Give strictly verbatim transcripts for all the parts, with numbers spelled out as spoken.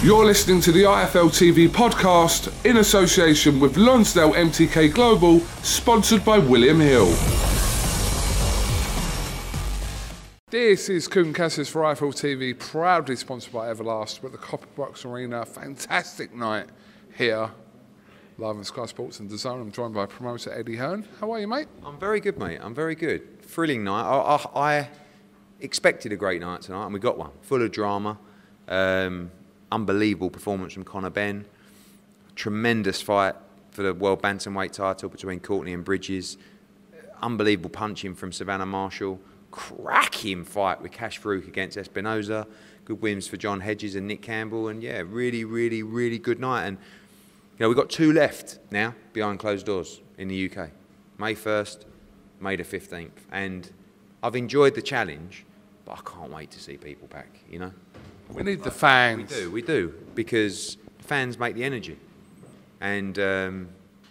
You're listening to the I F L T V podcast in association with Lonsdale M T K Global, sponsored by William Hill. This is Kuhn Cassius for I F L T V, proudly sponsored by Everlast with the Copper Box Arena. Fantastic night here, live on Sky Sports and Design. I'm joined by promoter Eddie Hearn. How are you, mate? I'm very good, mate. I'm very good. Thrilling night. I, I, I expected a great night tonight, and we got one. Full of drama. Um, unbelievable performance from Conor Benn. Tremendous fight for the World Bantamweight title between Courtney and Bridges. Unbelievable punching from Savannah Marshall. Cracking fight with Cash Farouk against Espinoza. Good wins for John Hedges and Nick Campbell. And yeah, really, really, really good night. And you know, we've got two left now behind closed doors in the U K. May first, May the fifteenth. And I've enjoyed the challenge, but I can't wait to see people back, you know. We need the fans. We do, we do, because fans make the energy. And um,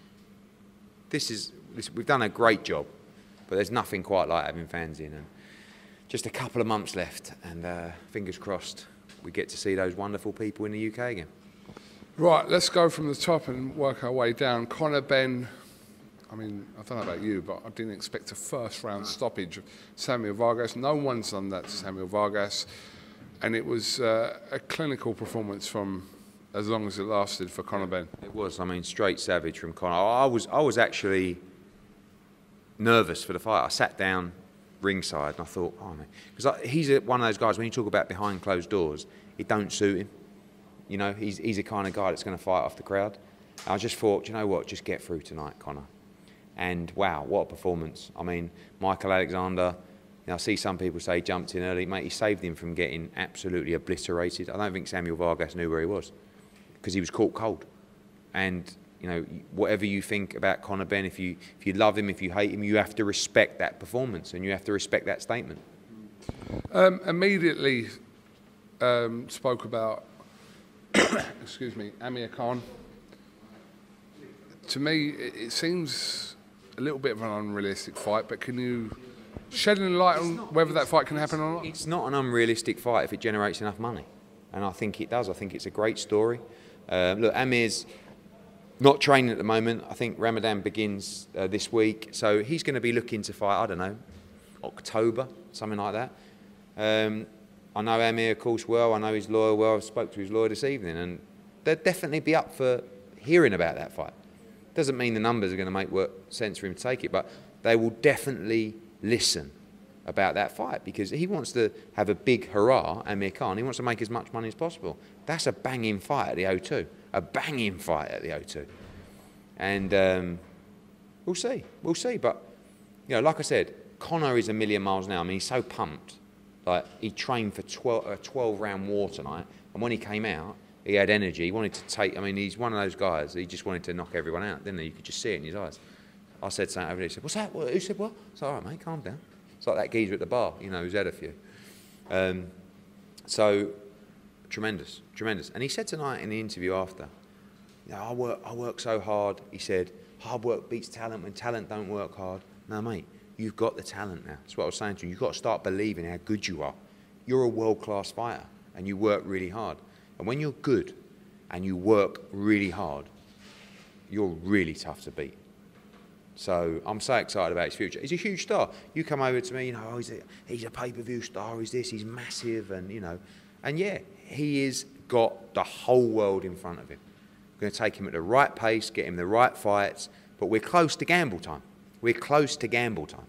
this is, this, we've done a great job, but there's nothing quite like having fans in. And just a couple of months left, and uh, fingers crossed, we get to see those wonderful people in the U K again. Right, let's go from the top and work our way down. Conor Benn, I mean, I don't know about you, but I didn't expect a first round stoppage of Samuel Vargas. No one's done that to Samuel Vargas. And it was uh, a clinical performance from as long as it lasted for Conor Benn. It was, I mean, straight savage from Conor. I was, I was actually nervous for the fight. I sat down ringside and I thought, oh man, because he's a, one of those guys, when you talk about behind closed doors, it don't suit him. You know, he's, he's the kind of guy that's going to fight off the crowd. And I just thought, you know what, just get through tonight, Conor. And wow, what a performance. I mean, Michael Alexander, you know, I see some people say he jumped in early. Mate, he saved him from getting absolutely obliterated. I don't think Samuel Vargas knew where he was because he was caught cold. And, you know, whatever you think about Conor Benn, if you, if you love him, if you hate him, you have to respect that performance and you have to respect that statement. Um, immediately um, spoke about, excuse me, Amir Khan. To me, it, it seems a little bit of an unrealistic fight, but can you shed any light on whether that fight can happen or not? It's not an unrealistic fight if it generates enough money. And I think it does. I think it's a great story. Uh, look, Amir's not training at the moment. I think Ramadan begins uh, this week. So he's going to be looking to fight, I don't know, October, something like that. Um, I know Amir, of course, well. I know his lawyer well. I spoke to his lawyer this evening. And they'd definitely be up for hearing about that fight. Doesn't mean the numbers are going to make work sense for him to take it, but they will definitely listen about that fight because he wants to have a big hurrah, Amir Khan. He wants to make as much money as possible. That's a banging fight at the O two. A banging fight at the O two. And um, we'll see. We'll see. But, you know, like I said, Conor is a million miles an hour. I mean, he's so pumped. Like, he trained for twelve, a twelve-round war tonight, and when he came out, he had energy. He wanted to take, I mean, he's one of those guys, he just wanted to knock everyone out, didn't he? You could just see it in his eyes. I said something over there. He said, what's that? What? Who said what? It's like, all right, mate, calm down. It's like that geezer at the bar, you know, who's had a few. Um, so, tremendous, tremendous. And he said tonight in the interview after, you know, I work, I work so hard. He said, hard work beats talent when talent don't work hard. No, mate, you've got the talent now. That's what I was saying to you. You've got to start believing how good you are. You're a world-class fighter, and you work really hard. And when you're good and you work really hard, you're really tough to beat. So I'm so excited about his future. He's a huge star. You come over to me, you know, oh, he's a, he's a pay-per-view star, he's this, he's massive, and, you know. And, yeah, he has got the whole world in front of him. We're going to take him at the right pace, get him the right fights, but we're close to gamble time. We're close to gamble time.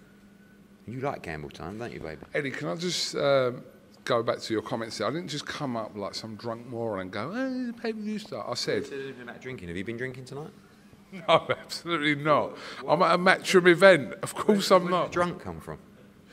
You like gamble time, don't you, baby? Eddie, can I just um, go back to your comments there? I didn't just come up like some drunk moron and go, oh, he's a pay-per-view star. I said... Said anything about drinking. Have you been drinking tonight? No, absolutely not. I'm at a Matchroom event. Of course where, I'm where not. Where did drunk come from?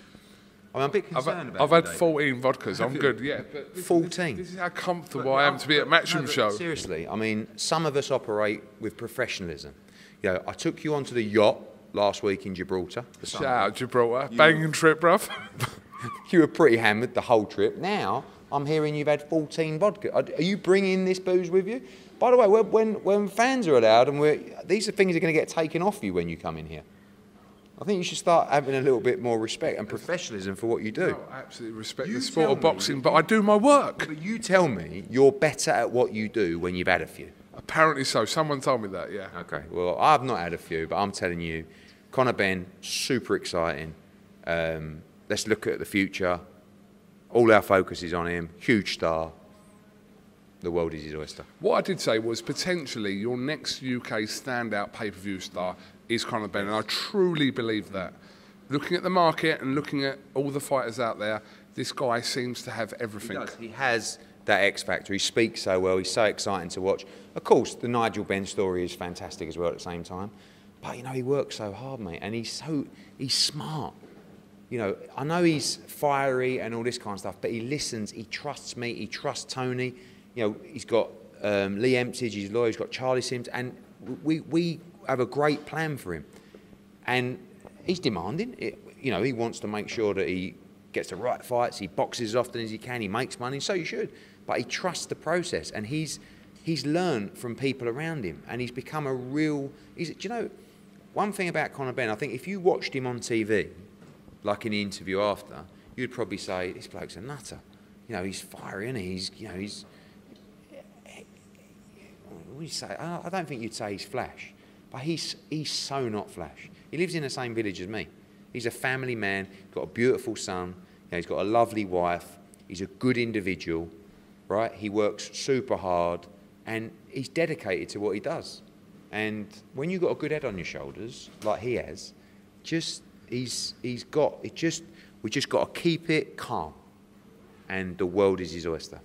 I mean, I'm a bit concerned I've, about I've it. had fourteen vodkas. I'm good, yeah. But this, fourteen? This, this is how comfortable I am to be at Matchroom no, show. Seriously, I mean, some of us operate with professionalism. You know, I took you onto the yacht last week in Gibraltar. Shout out Gibraltar. You, Banging trip, bruv. You were pretty hammered the whole trip. Now, I'm hearing you've had fourteen vodka. Are you bringing this booze with you? By the way, when, when fans are allowed, and we're, these are things that are going to get taken off you when you come in here. I think you should start having a little bit more respect and professionalism for what you do. I absolutely respect You the sport tell of boxing, me- but I do my work. But you tell me you're better at what you do when you've had a few. Apparently so. Someone told me that, yeah. Okay, well, I've not had a few, but I'm telling you, Conor Benn, super exciting. Um, let's look at the future. All our focus is on him. Huge star. The world is his oyster. What I did say was potentially your next U K standout pay-per-view star is Conor Benn, and I truly believe that. Looking at the market and looking at all the fighters out there, this guy seems to have everything. He does. He has that X factor. He speaks so well. He's so exciting to watch. Of course, the Nigel Benn story is fantastic as well at the same time. But you know, he works so hard, mate, and he's so he's smart. You know, I know he's fiery and all this kind of stuff, but he listens. He trusts me. He trusts Tony. You know, he's got um, Lee Emptage, his lawyer. He's got Charlie Sims, and we we have a great plan for him. And he's demanding. It, you know, he wants to make sure that he gets the right fights. He boxes as often as he can. He makes money. So you should. But he trusts the process, and he's he's learned from people around him, and he's become a real. He's, do you know, one thing about Conor Benn? I think if you watched him on T V, like in the interview after, you'd probably say this bloke's a nutter. You know, he's fiery, and he? he's you know he's. What do you say? I don't think you'd say he's flash, but he's he's so not flash. He lives in the same village as me. He's a family man. He's got a beautiful son. You know, he's got a lovely wife. He's a good individual, right? He works super hard, and he's dedicated to what he does. And when you've got a good head on your shoulders, like he has, just he's he's got it. Just we just got to keep it calm, and the world is his oyster.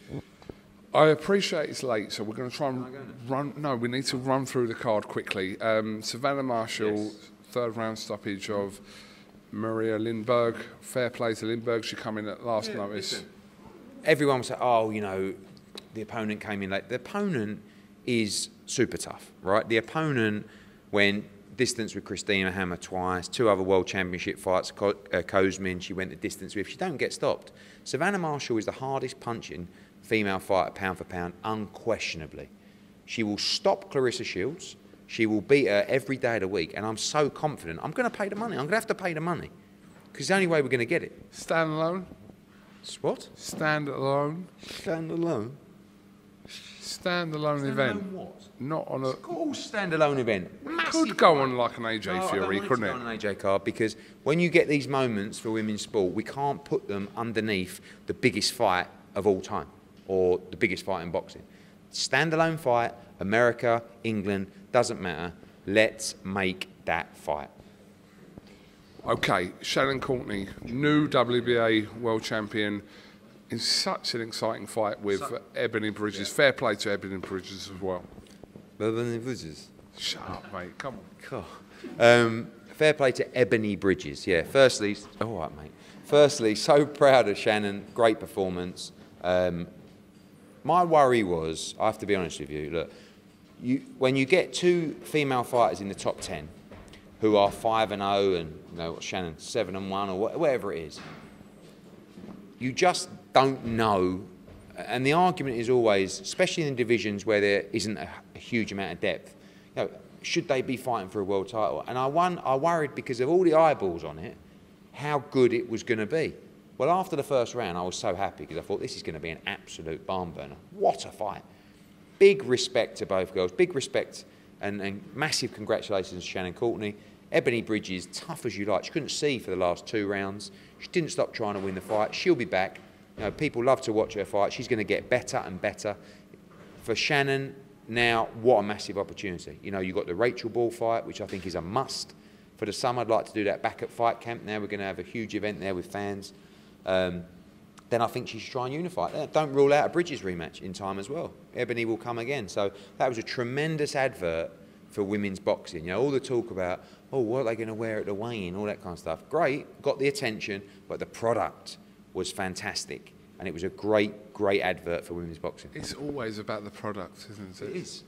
I appreciate it's late, so we're going to try and run. No, we need to run through the card quickly. Um, Savannah Marshall, Yes. third round stoppage of Maria Lindberg. Fair play to Lindberg. She come in at last Yeah, notice. listen. Everyone will say, oh, you know, the opponent came in late. The opponent is super tough, right? The opponent went distance with Christina Hammer twice, two other world championship fights, Ko- uh, Kozmin, she went the distance with. She don't get stopped. Savannah Marshall is the hardest punching female fighter pound for pound, unquestionably. She will stop Clarissa Shields. She will beat her every day of the week, and I'm so confident. I'm going to pay the money. I'm going to have to pay the money because it's the only way we're going to get it. Stand alone. What? Stand alone. Stand alone. Stand alone event. What? Not on a. Cool standalone event. Could go on like an A J No, I don't Fury, want it to couldn't go it? on an A J card because when you get these moments for women's sport, we can't put them underneath the biggest fight of all time or the biggest fight in boxing. Standalone fight, America, England, doesn't matter. Let's make that fight. Okay, Shannon Courtney, new W B A world champion, in such an exciting fight with So- Ebony Bridges. Fair play to Ebony Bridges as well. Ebony Bridges. Shut up, mate. Come on. Um, fair play to Ebony Bridges. Yeah. Firstly, all right, mate. Firstly, so proud of Shannon. Great performance. Um, my worry was, I have to be honest with you. Look, you, when you get two female fighters in the top ten, who are five and zero, and you know Shannon seven and one, or whatever it is, you just don't know. And the argument is always, especially in divisions where there isn't a, a huge amount of depth, you know, should they be fighting for a world title? And I won, I worried because of all the eyeballs on it, how good it was going to be. Well, after the first round, I was so happy because I thought this is going to be an absolute barn burner. What a fight. Big respect to both girls. Big respect and, and massive congratulations to Shannon Courtney. Ebony Bridges, tough as you like. She couldn't see for the last two rounds. She didn't stop trying to win the fight. She'll be back. You know, people love to watch her fight. She's going to get better and better. For Shannon, now, what a massive opportunity. You know, you've got the Rachel Ball fight, which I think is a must. For the summer, I'd like to do that back at Fight Camp. Now we're going to have a huge event there with fans. Um, then I think she should try and unify. Don't rule out a Bridges rematch in time as well. Ebony will come again. So that was a tremendous advert for women's boxing. You know, all the talk about, oh, what are they going to wear at the weigh-in, all that kind of stuff. Great, got the attention, but the product was fantastic. And it was a great, great advert for women's boxing. It's always about the product, isn't it? It is.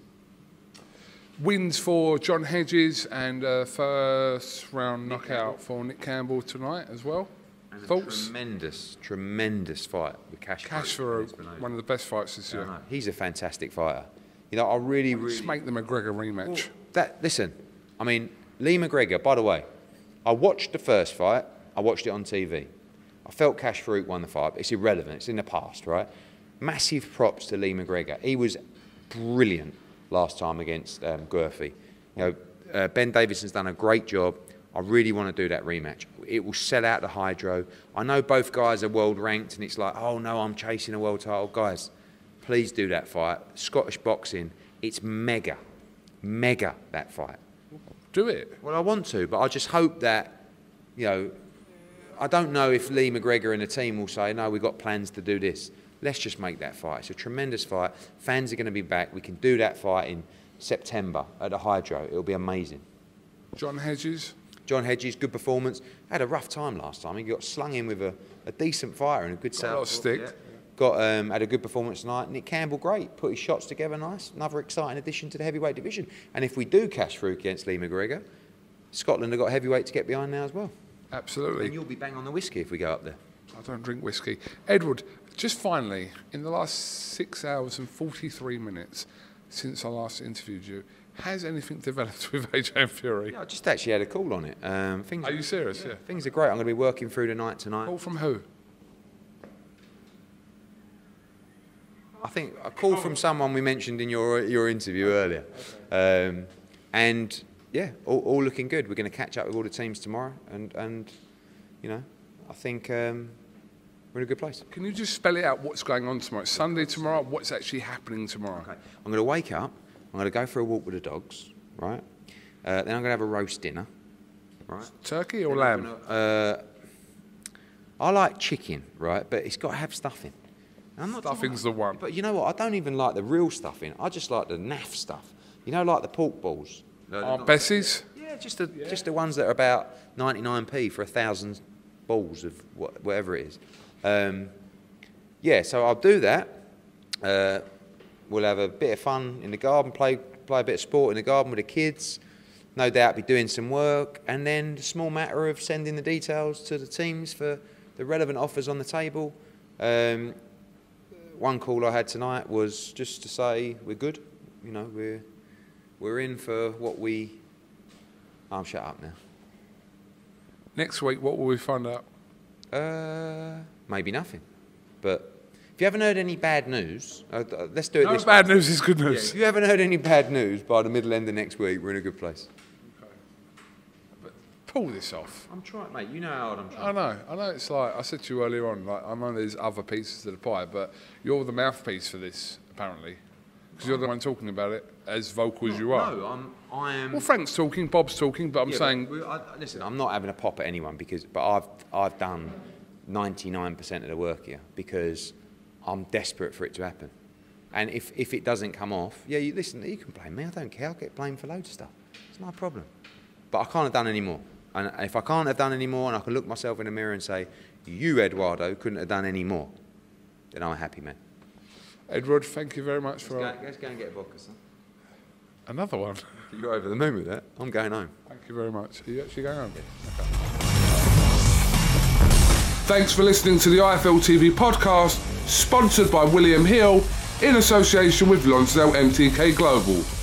Wins for John Hedges and a first round knockout for Nick Campbell tonight as well. And a Thoughts? tremendous, tremendous fight with Cash. Cash for a, one of the best fights this year. He's a fantastic fighter. You know, I really, really... Just make the McGregor rematch. That, listen, I mean, Lee McGregor, by the way, I watched the first fight. I watched it on T V. I felt Cash Farouk won the fight, but it's irrelevant. It's in the past, right? Massive props to Lee McGregor. He was brilliant last time against um, Gurfey. You know, uh, Ben Davidson's done a great job. I really want to do that rematch. It will sell out the Hydro. I know both guys are world ranked, and it's like, oh no, I'm chasing a world title. Guys, please do that fight. Scottish boxing, it's mega, mega, that fight. Do it. Well, I want to, but I just hope that, you know, I don't know if Lee McGregor and the team will say, no, we've got plans to do this. Let's just make that fight. It's a tremendous fight. Fans are going to be back. We can do that fight in September at the Hydro. It'll be amazing. John Hedges? John Hedges, good performance. Had a rough time last time. He got slung in with a, a decent fighter and a good Got a lot of stick. Yeah. Got um, had a good performance tonight. Nick Campbell, great. Put his shots together nice. Another exciting addition to the heavyweight division. And if we do Cash Farouk against Lee McGregor, Scotland have got heavyweight to get behind now as well. Absolutely. And you'll be bang on the whiskey if we go up there. I don't drink whiskey. Edward, just finally, in the last six hours and forty-three minutes since I last interviewed you, has anything developed with A J and Fury? Yeah, I just actually had a call on it. Um, things Are you serious? Yeah. yeah. Things are great. I'm going to be working through the night tonight. Call from who? I think a call from someone we mentioned in your your interview earlier. Um, and yeah, all, all looking good. We're going to catch up with all the teams tomorrow, and, and you know, I think um, we're in a good place. Can you just spell it out what's going on tomorrow? It's Sunday tomorrow, what's actually happening tomorrow? Okay. I'm going to wake up, I'm going to go for a walk with the dogs, right? Uh, then I'm going to have a roast dinner, right? Turkey or lamb? Uh, I like chicken, right? But it's got to have stuffing. I'm not Stuffing's the one. But you know what? I don't even like the real stuffing. I just like the naff stuff. You know, like the pork balls. No, Oh, Bessie's? Yeah, just the yeah. just the ones that are about ninety-nine p for a thousand balls of what, whatever it is. Um, yeah, so I'll do that. Uh, we'll have a bit of fun in the garden, play play a bit of sport in the garden with the kids. No doubt be doing some work, and then the small matter of sending the details to the teams for the relevant offers on the table. Um, one call I had tonight was just to say we're good. You know, we're we're in for what we. I'm shut up now. Next week, what will we find out? Uh, maybe nothing. But if you haven't heard any bad news, uh, let's do it No this bad way. news is good Yeah, news. if you haven't heard any bad news by the middle end of next week, we're in a good place. Okay. But pull this off. I'm trying, mate. You know how hard I'm I trying. know, I know. It's like I said to you earlier on. Like I'm one of these other pieces to the pie, but you're the mouthpiece for this, apparently, because you're the one talking about it as vocal as you are. No, I'm. I am. Well, Frank's talking, Bob's talking, but I'm Yeah, saying but we- I, listen, I'm not having a pop at anyone because, but I've I've done ninety-nine percent of the work here because I'm desperate for it to happen. And if if it doesn't come off, yeah, you listen. You can blame me. I don't care. I'll get blamed for loads of stuff. It's no problem. But I can't have done any more. And if I can't have done any more, and I can look myself in the mirror and say, "You, Eduardo, couldn't have done any more," then I'm a happy man. Edward, thank you very much for Let's go, let's go and get a vodka, son. another one. You're over the moon with that. I'm going home. Thank you very much. Are you actually going home? Okay. Thanks for listening to the I F L T V podcast, sponsored by William Hill in association with Lonsdale M T K Global.